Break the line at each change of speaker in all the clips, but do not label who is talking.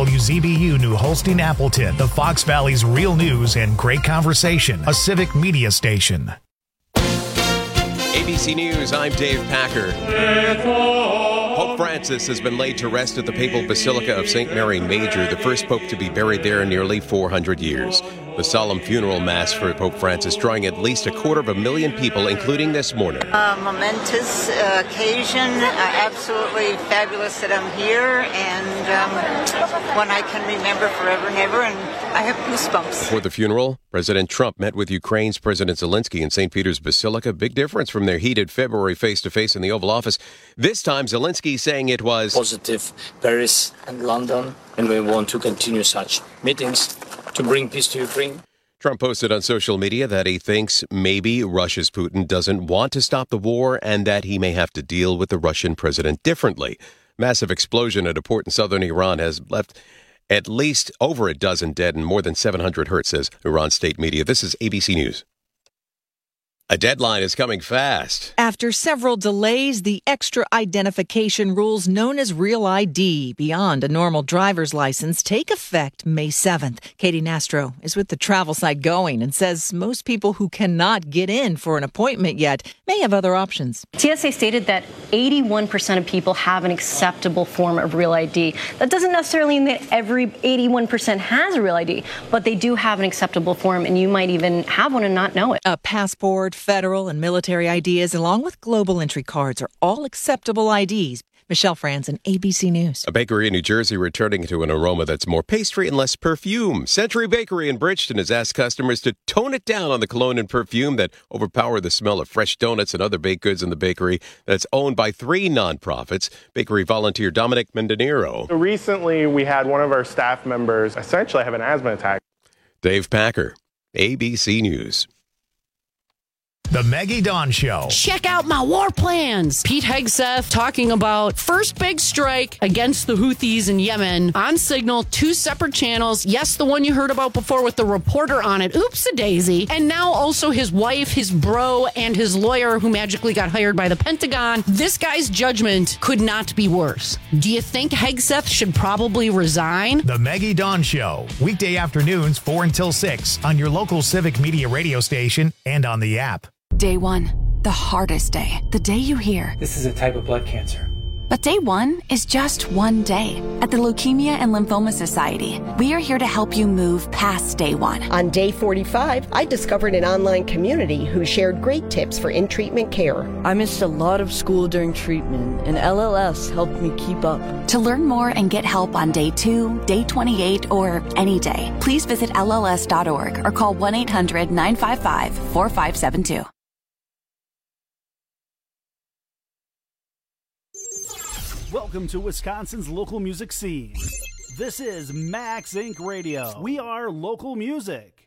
WZBU New Holstein Appleton, the Fox Valley's real news and great conversation, a civic media station.
ABC News, I'm Dave Packer. Pope Francis has been laid to rest at the Papal Basilica of St. Mary Major, the first pope to be buried there in nearly 400 years. The solemn funeral mass for Pope Francis drawing at least 250,000 people, including this mourner.
A momentous occasion, absolutely fabulous that I'm here, and one I can remember forever and ever, and I have goosebumps.
Before the funeral, President Trump met with Ukraine's President Zelensky in St. Peter's Basilica. Big difference from their heated February face-to-face in the Oval Office. This time, Zelensky saying it was
positive, Paris and London, and we want to continue such meetings to bring peace to Ukraine.
Trump posted on social media that he thinks maybe Russia's Putin doesn't want to stop the war and that he may have to deal with the Russian president differently. Massive explosion at a port in southern Iran has left at least over a dozen dead and more than 700 hurt, says Iran state media. This is ABC News. A deadline is coming fast.
After several delays, the extra identification rules known as Real ID beyond a normal driver's license take effect May 7th. Katie Nastro is with the travel site Going and says most people who cannot get in for an appointment yet may have other options.
TSA stated that 81% of people have an acceptable form of Real ID. That doesn't necessarily mean that every 81% has a Real ID, but they do have an acceptable form, and you might even have one and not know it.
A passport, federal and military IDs, along with global entry cards, are all acceptable IDs. Michelle Franzen, ABC News.
A bakery in New Jersey returning to an aroma that's more pastry and less perfume. Century Bakery in Bridgeton has asked customers to tone it down on the cologne and perfume that overpower the smell of fresh donuts and other baked goods in the bakery that's owned by 3 nonprofits. Bakery volunteer Dominic Mendanero.
Recently, we had one of our staff members essentially have an asthma attack.
Dave Packer, ABC News.
The Maggie Dawn Show.
Check out my war plans. Pete Hegseth talking about first big strike against the Houthis in Yemen on Signal, 2 separate channels. Yes, the one you heard about before with the reporter on it. Oops-a-daisy. And now also his wife, his bro, and his lawyer who magically got hired by the Pentagon. This guy's judgment could not be worse. Do you think Hegseth should probably resign?
The Maggie Dawn Show. Weekday afternoons 4 until 6 on your local civic media radio station and on the app.
Day 1, the hardest day. The day you hear,
this is a type of blood cancer.
But day 1 is just one day. At the Leukemia and Lymphoma Society, we are here to help you move past day 1.
On day 45, I discovered an online community who shared great tips for in-treatment care.
I missed a lot of school during treatment, and LLS helped me keep up.
To learn more and get help on day 2, day 28, or any day, please visit LLS.org or call 1-800-955-4572.
Welcome to Wisconsin's local music scene. This is Max Inc. Radio. We are local music.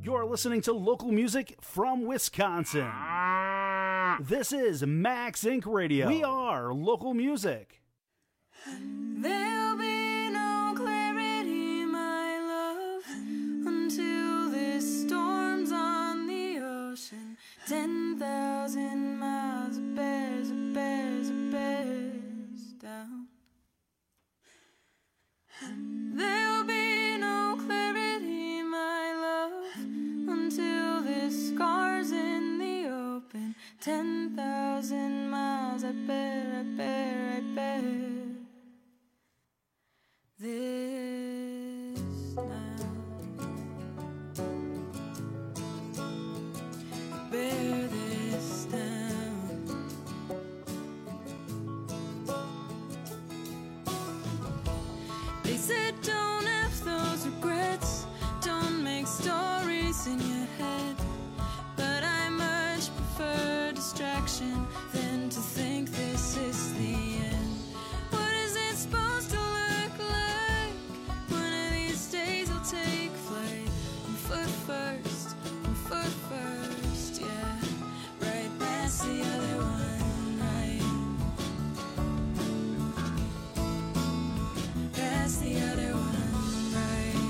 You're listening to local music from Wisconsin. This is Max Inc. Radio. We are local music.
There'll be no clarity, my love, until this storm's on the ocean. 10,000 miles of bears, of bears, of bears down. There'll be no clarity, my love, until this scar's in the open. 10,000 miles, I bear, I bear, I bear this now. I bear this down. They said don't have those regrets, don't make stories in your head, but I much prefer distraction than to think this is the end. What is it supposed to look like? One of these days I'll take flight on foot first, yeah, right past the other one, right past the other one, right.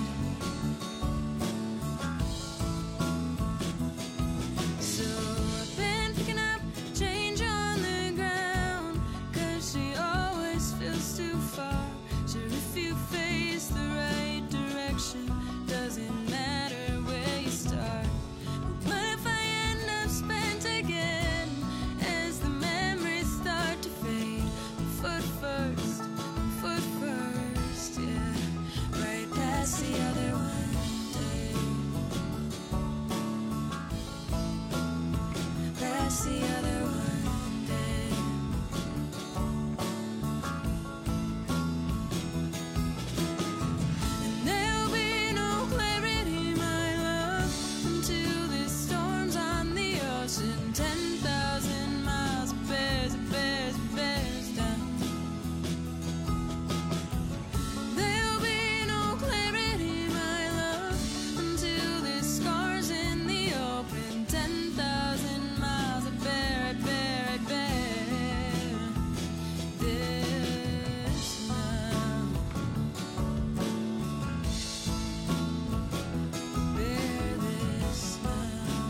So I've been picking up change on the ground, 'cause she always feels too far. Sure, if you face the right direction, doesn't matter where you start. But what if I end up spent again as the memories start to fade? Foot first, yeah, right past the other one day, past the other one day. And there'll be no clarity, my love, until this storm's on the ocean. 10,000 miles of bears, of bears, of bears down. There'll be no clarity, my love, until this scar's in the open. 10,000 miles, I bear, I bear, I bear this now. Bear this now.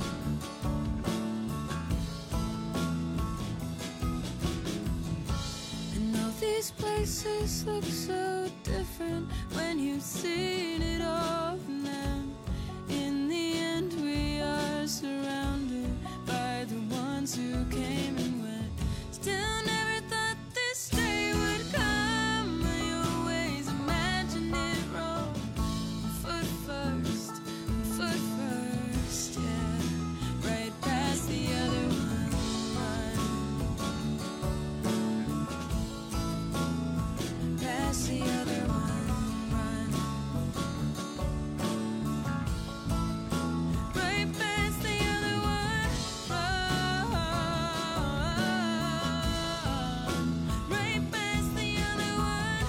And all these places look so different when you've seen it all from them. In the end, we are surrounded by the ones who came and went. Still never thought this day would come. I always imagined it wrong. Foot first, yeah, right past the other one, past the other one, run. Right past the other one, run. Right past the other one,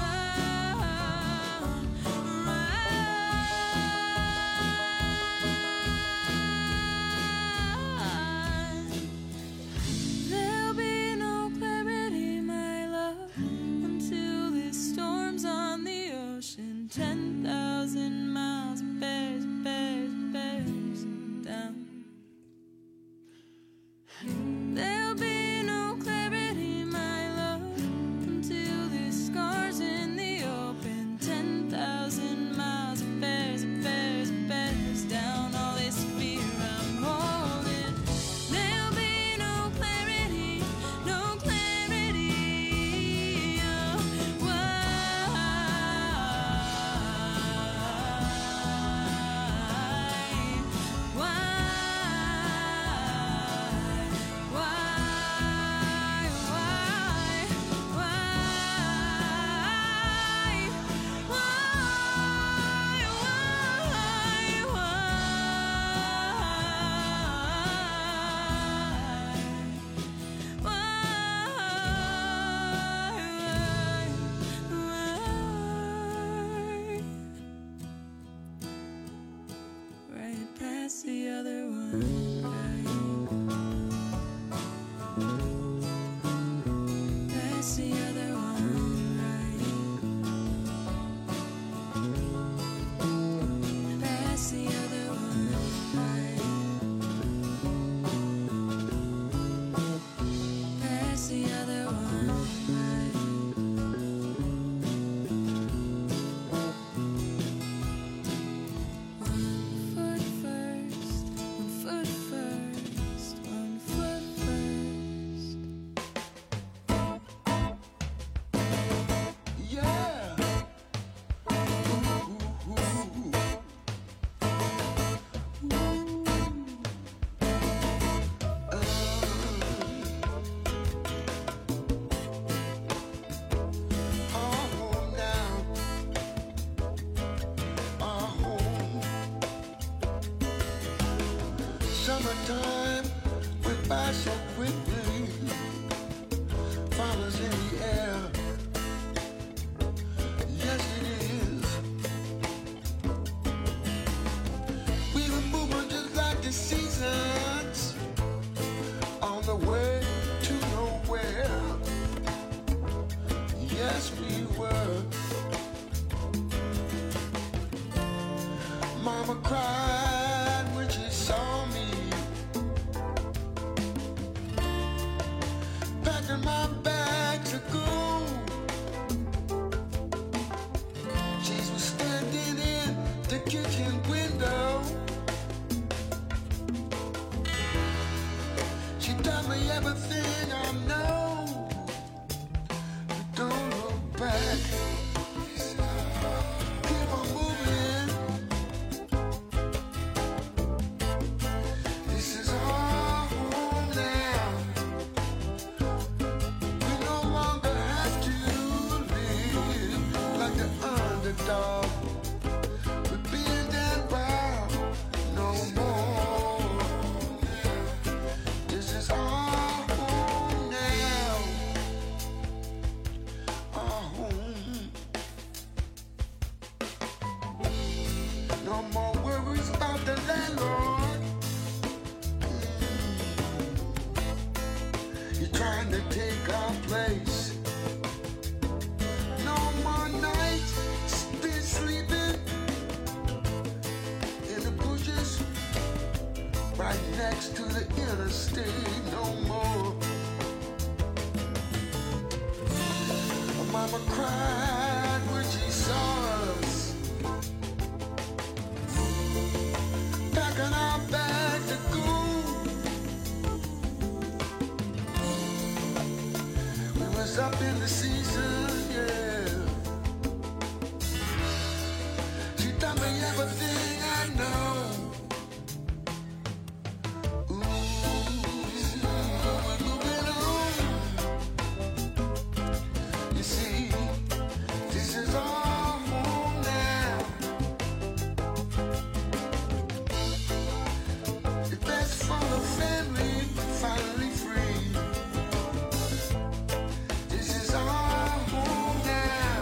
run. There'll be no clarity, my love, until this storm's on the ocean. 10,000 miles, bears, bears, bears down. There'll be no clarity, my love, until this scar's in the open. 10,000 miles of bears, bears, bears down. All this fear I'm holding. There'll be no clarity, no clarity. Oh, why?
Summertime went by so quickly, flowers in the air. Yes, it is. We were moving just like the seasons, on the way to nowhere. Yes, we were. Mama cried when she saw me, packing my bags to go. She was standing in the kitchen window. She taught me everything I know. Don't look back. Keep on moving. This is our home now. We no longer have to live like the underdog. We're being down by no more. This is our home now. Our home. No more worries about the landlord. You're trying to take our place. No more nights spent sleeping in the bushes right next to the interstate. No more. Mama cried when she saw us, packing our bags to go. We was up in the season, yeah. She taught me everything I know. We're moving on. You see, this is our home now. The best for the family, finally free. This is our home now.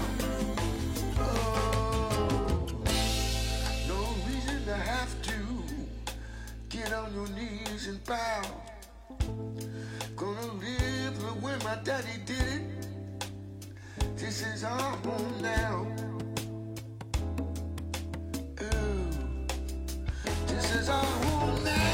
Oh, no reason to have to get on your knees and bow. Gonna live the way my daddy did it. This is our home now. Ooh, this is our home now.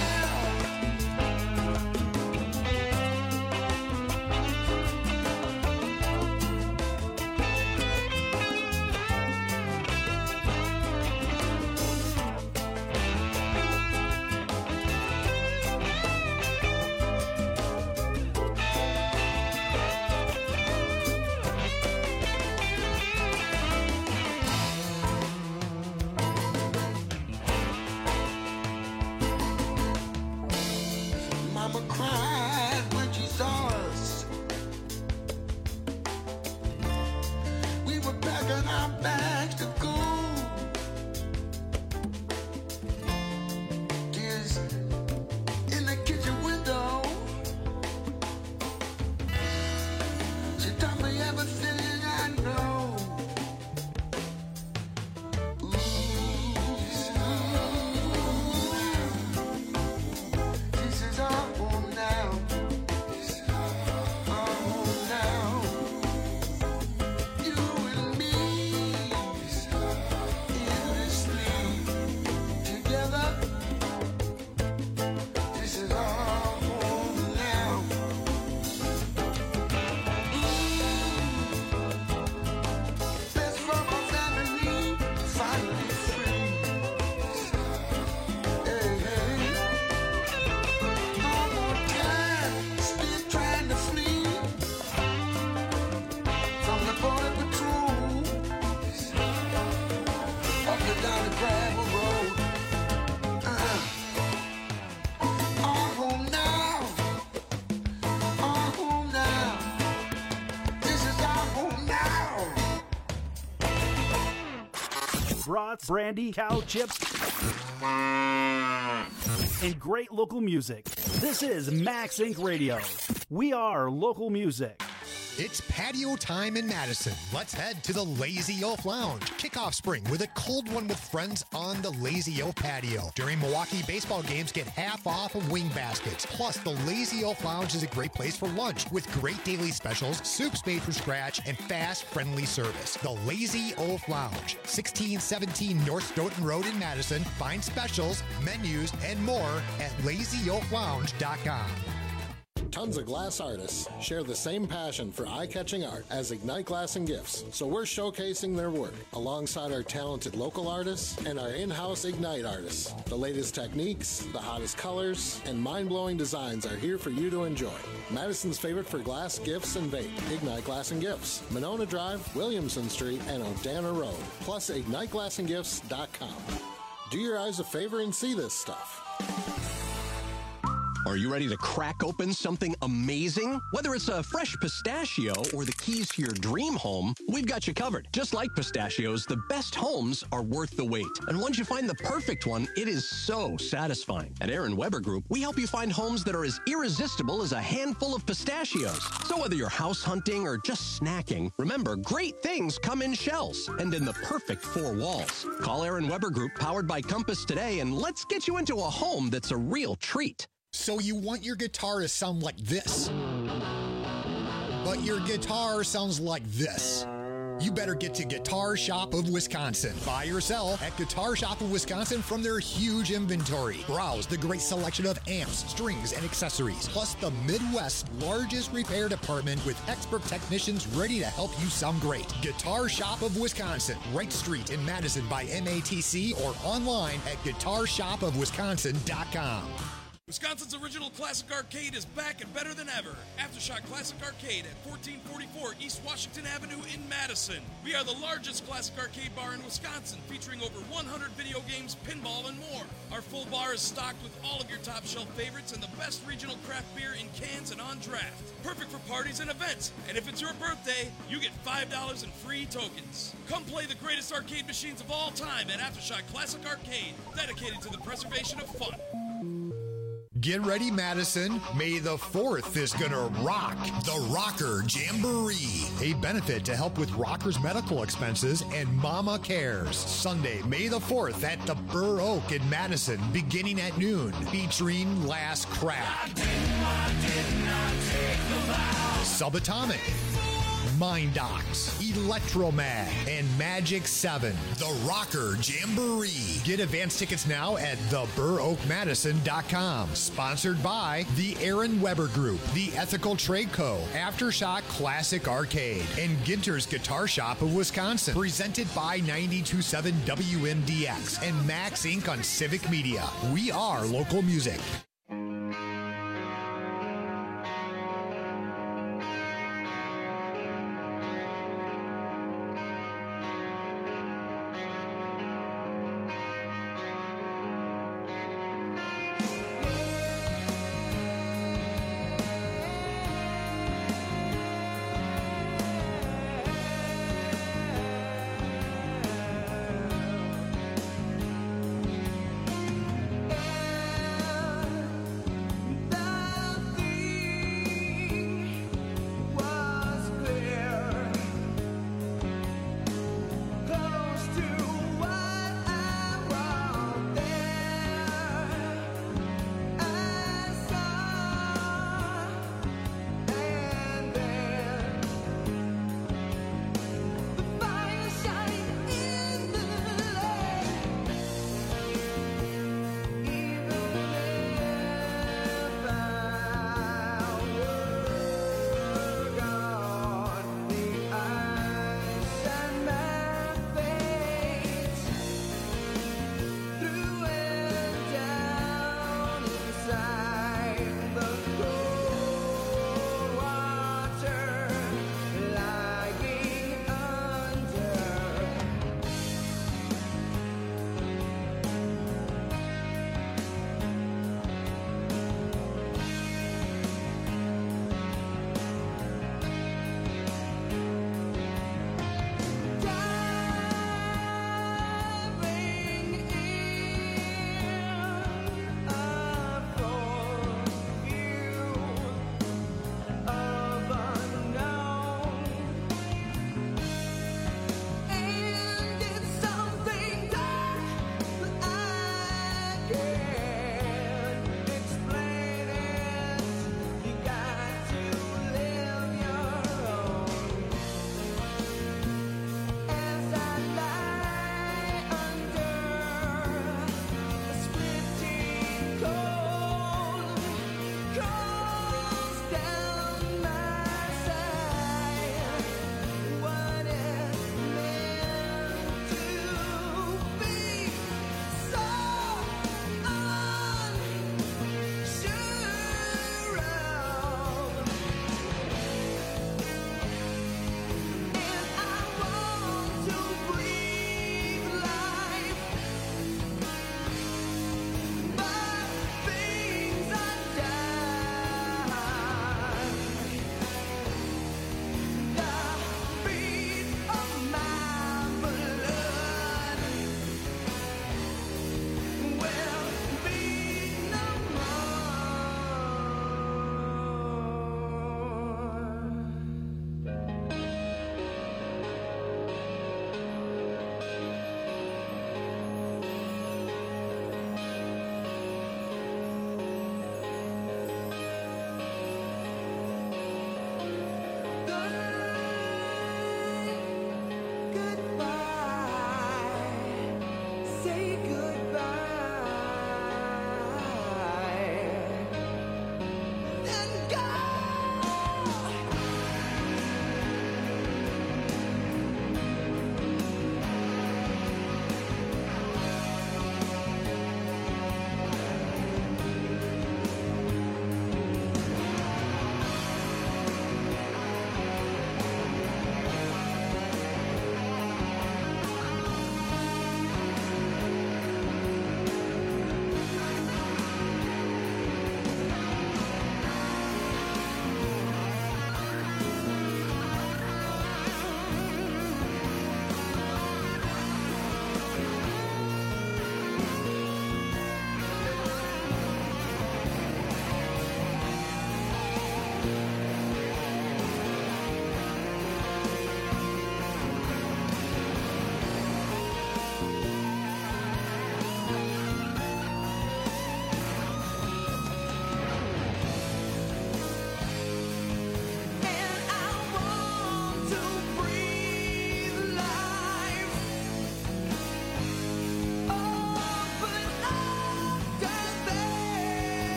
Mama cried when she saw us. We were packing our bags to go. Tears in the kitchen window. She taught me everything I know. This is our home now. Our home now. You and me, endlessly together. This is our home now. Best for my family, finally free. Hey, hey. No more time spent trying to flee from the border patrol. Up and down the gravel road. Our home now. Our home now. This is our home now.
Brats, brandy, cow chips, And great local music. This is Max Inc. Radio. We are local music.
It's patio time in Madison. Let's head to the Lazy Oaf Lounge. Kick off spring with a cold one with friends on the Lazy Oaf patio. During Milwaukee baseball games, get half off of wing baskets. Plus, the Lazy Oaf Lounge is a great place for lunch with great daily specials, soups made from scratch, and fast, friendly service. The Lazy Oaf Lounge, 1617 North Stoughton Road in Madison. Find specials, menus, and more at lazyoaflounge.com.
Tons of glass artists share the same passion for eye-catching art as Ignite Glass and Gifts, so we're showcasing their work alongside our talented local artists and our in-house Ignite artists. The latest techniques, the hottest colors, and mind-blowing designs are here for you to enjoy. Madison's favorite for glass, gifts, and vape, Ignite Glass and Gifts, Monona Drive, Williamson Street, and Odana Road, plus IgniteGlassandGifts.com. Do your eyes a favor and see this stuff.
Are you ready to crack open something amazing? Whether it's a fresh pistachio or the keys to your dream home, we've got you covered. Just like pistachios, the best homes are worth the wait. And once you find the perfect one, it is so satisfying. At Aaron Weber Group, we help you find homes that are as irresistible as a handful of pistachios. So whether you're house hunting or just snacking, remember, great things come in shells and in the perfect four walls. Call Aaron Weber Group, powered by Compass, today, and let's get you into a home that's a real treat.
So you want your guitar to sound like this, but your guitar sounds like this. You better get to Guitar Shop of Wisconsin. Buy or sell at Guitar Shop of Wisconsin from their huge inventory. Browse the great selection of amps, strings, and accessories, plus the Midwest's largest repair department with expert technicians ready to help you sound great. Guitar Shop of Wisconsin, Wright Street in Madison by MATC, or online at guitarshopofwisconsin.com.
Wisconsin's original classic arcade is back and better than ever. Aftershock Classic Arcade at 1444 East Washington Avenue in Madison. We are the largest classic arcade bar in Wisconsin, featuring over 100 video games, pinball, and more. Our full bar is stocked with all of your top shelf favorites and the best regional craft beer in cans and on draft. Perfect for parties and events. And if it's your birthday, you get $5 in free tokens. Come play the greatest arcade machines of all time at Aftershock Classic Arcade, dedicated to the preservation of fun.
Get ready, Madison. May the 4th is gonna rock. The Rocker Jamboree, a benefit to help with rockers' medical expenses and Mama Cares. Sunday, May the 4th at the Burr Oak in Madison, beginning at noon, featuring Last Crack, Subatomic, Mind Docs, Electromag, and Magic 7. The Rocker Jamboree. Get advance tickets now at theburoakmadison.com. Sponsored by the Aaron Weber Group, the Ethical Trade Co., Aftershock Classic Arcade, and Ginter's Guitar Shop of Wisconsin. Presented by 92.7 WMDX and Max Inc. on Civic Media. We are local music.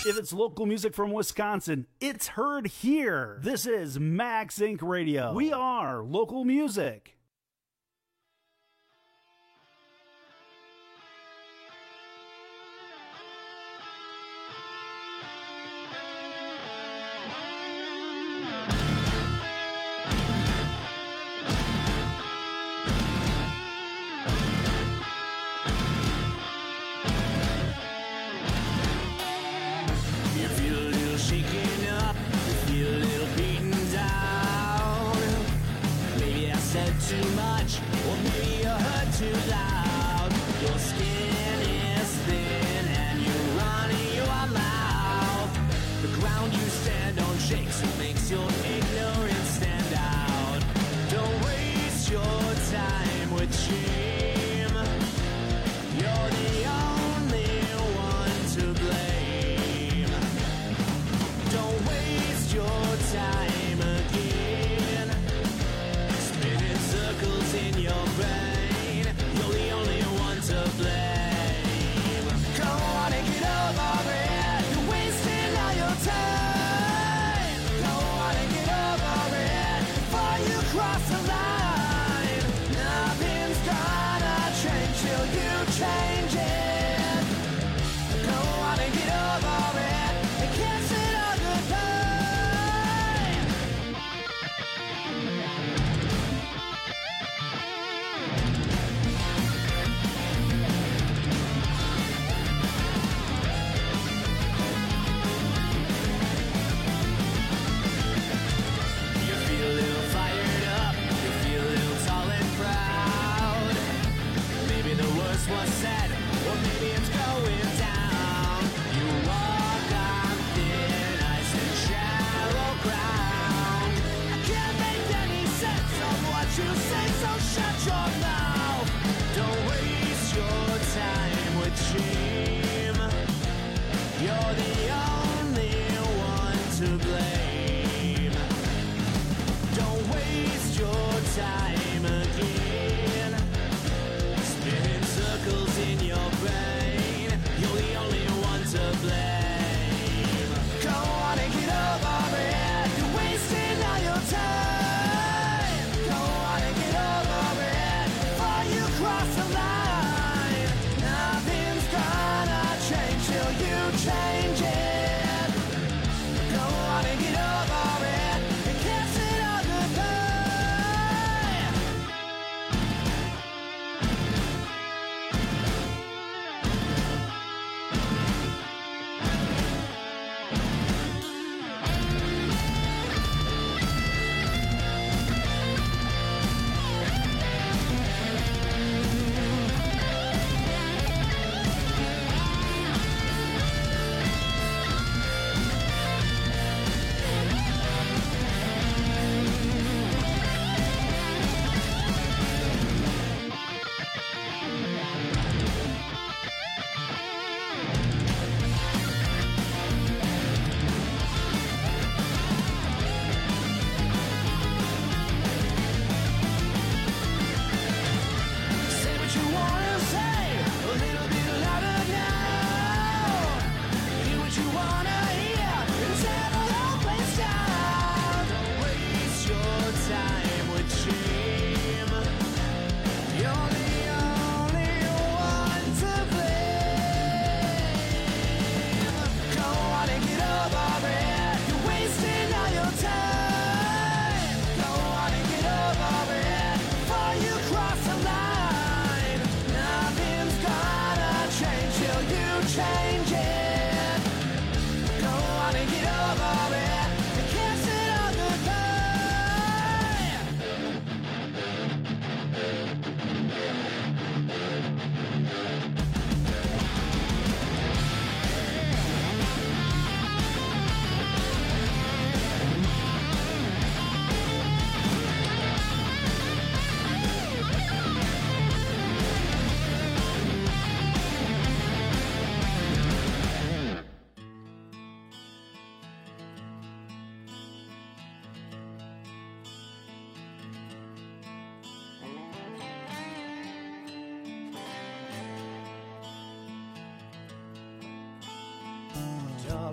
If it's local music from Wisconsin, it's heard here. This is Max Inc. Radio. We are local music.
Too much, or maybe you heard too loud. Your skin is thin and you're running your mouth. The ground you stand on shakes and makes your ignorance stand out. Don't waste your time with shame. You're the only one to blame. Don't waste your time again. Circles in your brain, you're the only one to blame. Go on and get over it, you're wasting all your time. Go on and get over it, before you cross the line. Nothing's gonna change till you change it. Go on and get over it, and kiss it all goodbye.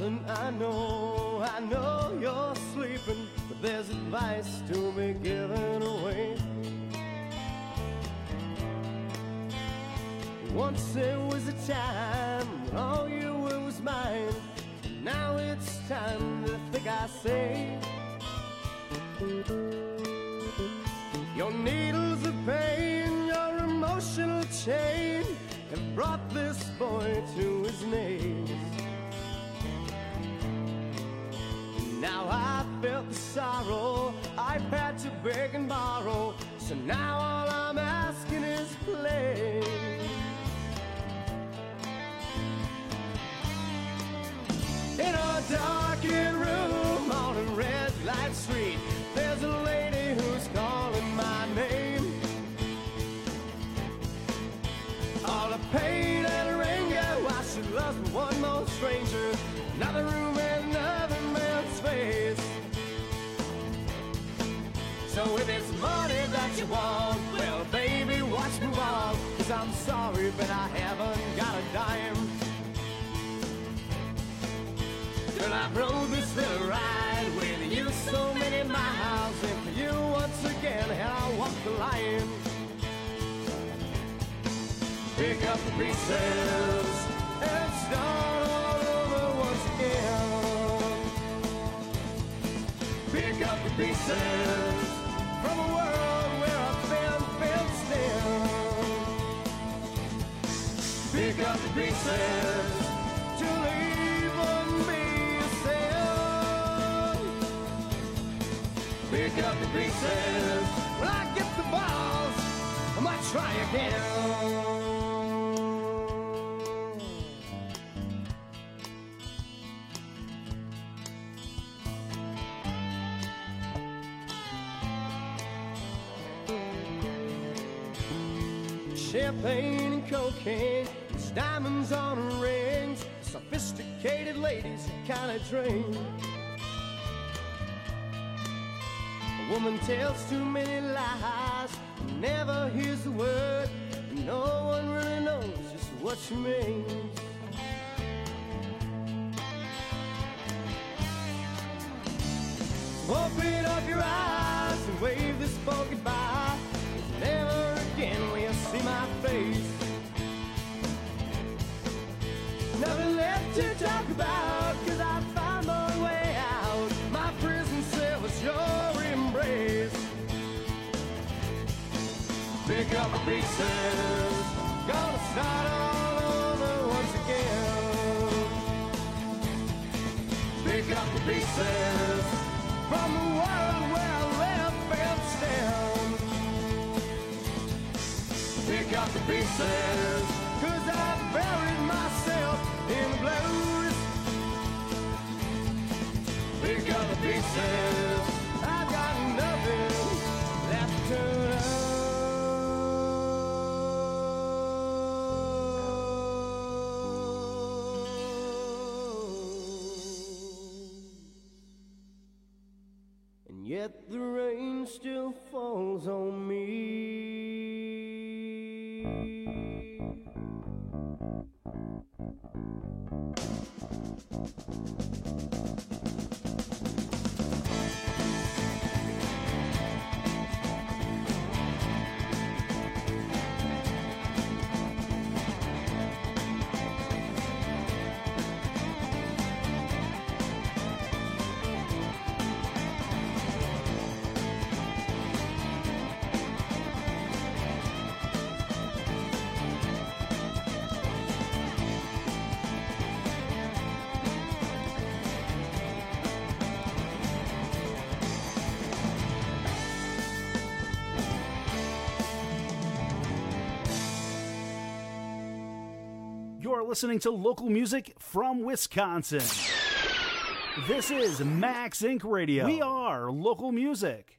Darling, I know you're sleeping, but there's advice to be given away. Once there was a time when all you were was mine. Now it's time to think, I say. Your needles of pain, your emotional chain have brought this boy to his knees. Now I felt the sorrow, I've had to beg and borrow, so now all I'm asking is please. In a darkened room on a red light street, there's a lady who's calling my name. All the pain and anger, why she loves me one more stranger. Another room and another man's face. So if it's money that you want, well baby, watch me walk. 'Cause I'm sorry, but I haven't got a dime. Girl, I rode this little ride with you so many miles, and for you once again, and I walk the line. Pick up the pieces and start all over once again. Pick up the pieces from a world where I've been fenced in. Pick up the pieces to leave on me. Pick up the pieces. When I get the balls, I might try again. Champagne and cocaine, there's diamonds on her rings, sophisticated ladies who kind of drink. A woman tells too many lies, never hears the word, and no one really knows just what she means. Open up your eyes and wave this boat goodbye. Never again will you see my face. Nothing left to talk about, 'cause I found my way out. My prison cell was your embrace. Pick up the pieces, gonna start all over once again. Pick up the pieces from the world where I left fenced in. Pick up the pieces, 'cause I buried myself in the blues. Pick up the pieces, I've got nothing left to lose. And yet the rain still falls on me.
You're listening to local music from Wisconsin. This is Max Inc. Radio. We are local music.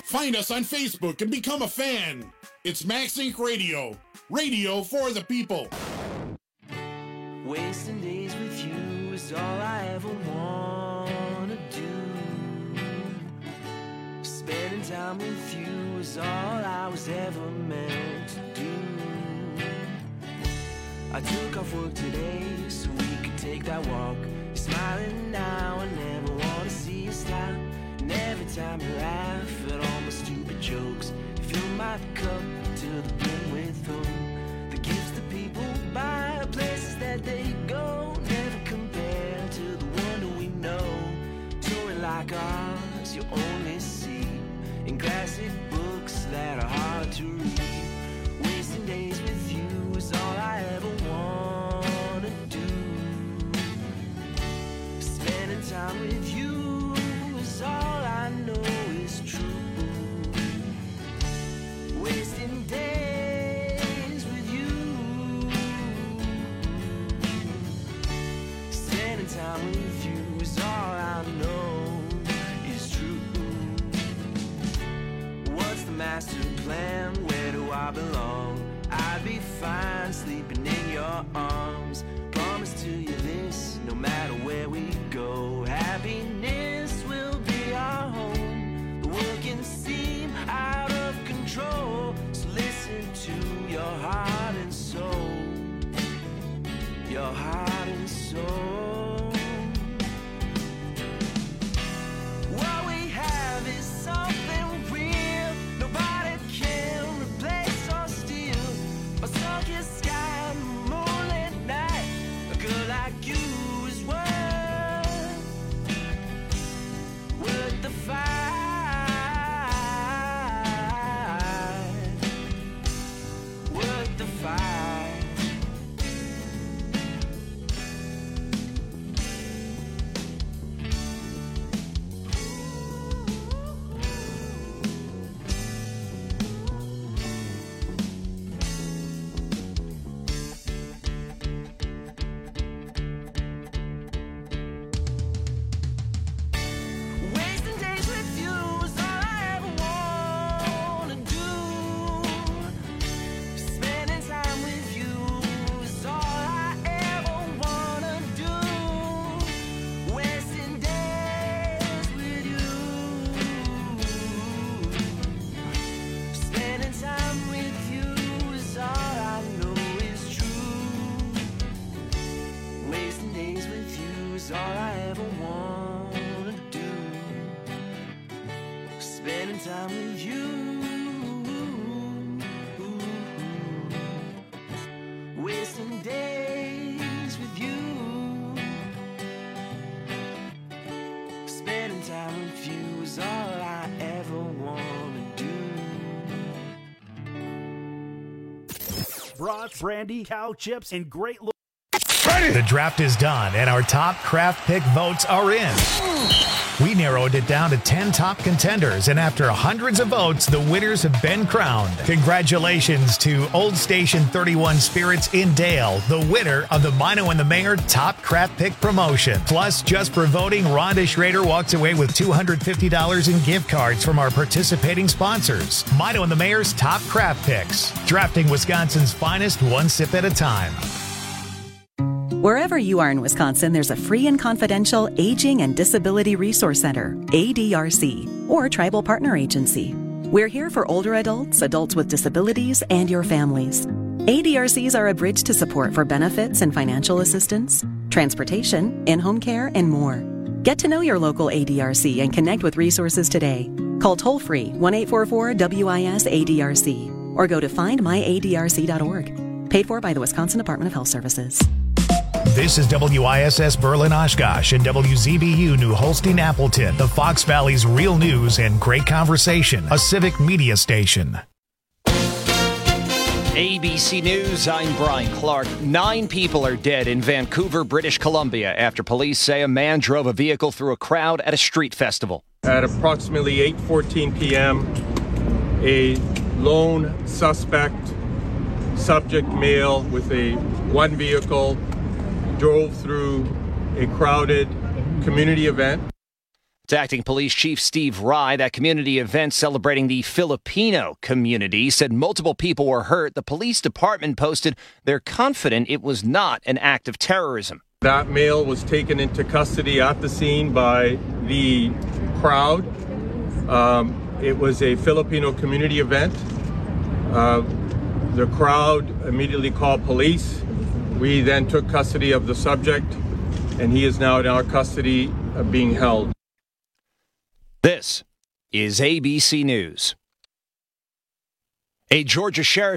Find us on Facebook and become a fan. It's Max Inc. Radio. Radio for the people.
Wasting days with you is all I ever wanna do. Spending time with you is all I was ever meant to do. I took off work today so we could take that walk. You're smiling now, I never wanna see you stop. And every time you laugh at all my stupid jokes, you fill my cup till the brim with hope. The gifts that people buy, places that they go, never compare to the wonder we know. Touring like ours, you only see in classic books that are hard to read. Wasting days with you is all I ever wanna do. Spending time with you is all I know is true. Wasting days with you. Spending time with you is all I know is true. What's the master plan? Where do I belong? I'd be fine sleeping in your arms. Promise to you this, no matter where we go, happiness will be our home. The world can seem out of control, so listen to your heart and soul. Your heart and soul. What we have is something real. Nobody can replace or steal. A sun-kissed sky, moonlit night. A girl like you is worth the fight. Worth the fight. Wasting days with you is all I ever wanna do. Spending time with you is all I ever wanna do. Wasting days with you. Spending time with you is all I know is true. Wasting days with you is all I ever wanna do. Spending time with you. Wasting days with you. Spending time with you is all I ever wanna do.
Brats, brandy, cow chips, and great look.
The draft is done, and our top craft pick votes are in. We narrowed it down to 10 top contenders, and after hundreds of votes, the winners have been crowned. Congratulations to Old Station 31 Spirits in Dale, the winner of the Mino and the Mayor Top Craft Pick promotion. Plus, just for voting, Rhonda Schrader walks away with $250 in gift cards from our participating sponsors. Mino and the Mayor's Top Craft Picks, drafting Wisconsin's finest one sip at a time.
Wherever you are in Wisconsin, there's a free and confidential Aging and Disability Resource Center, ADRC, or Tribal Partner Agency. We're here for older adults, adults with disabilities, and your families. ADRCs are a bridge to support for benefits and financial assistance, transportation, in-home care, and more. Get to know your local ADRC and connect with resources today. Call toll-free 1-844-WIS-ADRC or go to findmyadrc.org. Paid for by the Wisconsin Department of Health Services.
This is WISS Berlin Oshkosh and WZBU New Holstein Appleton, the Fox Valley's real news and great conversation, a civic media station.
ABC News, I'm Brian Clark. 9 people are dead in Vancouver, British Columbia, after police say a man drove a vehicle through a crowd at a street festival.
At approximately 8:14 p.m., a lone suspect, subject male with one vehicle, drove through a crowded community event.
It's Acting Police Chief Steve Rye. That community event celebrating the Filipino community said multiple people were hurt. The police department posted they're confident it was not an act of terrorism.
That male was taken into custody at the scene by the crowd. It was a Filipino community event. The crowd immediately called police. We then took custody of the subject, and he is now in our custody being held.
This is ABC News. A Georgia sheriff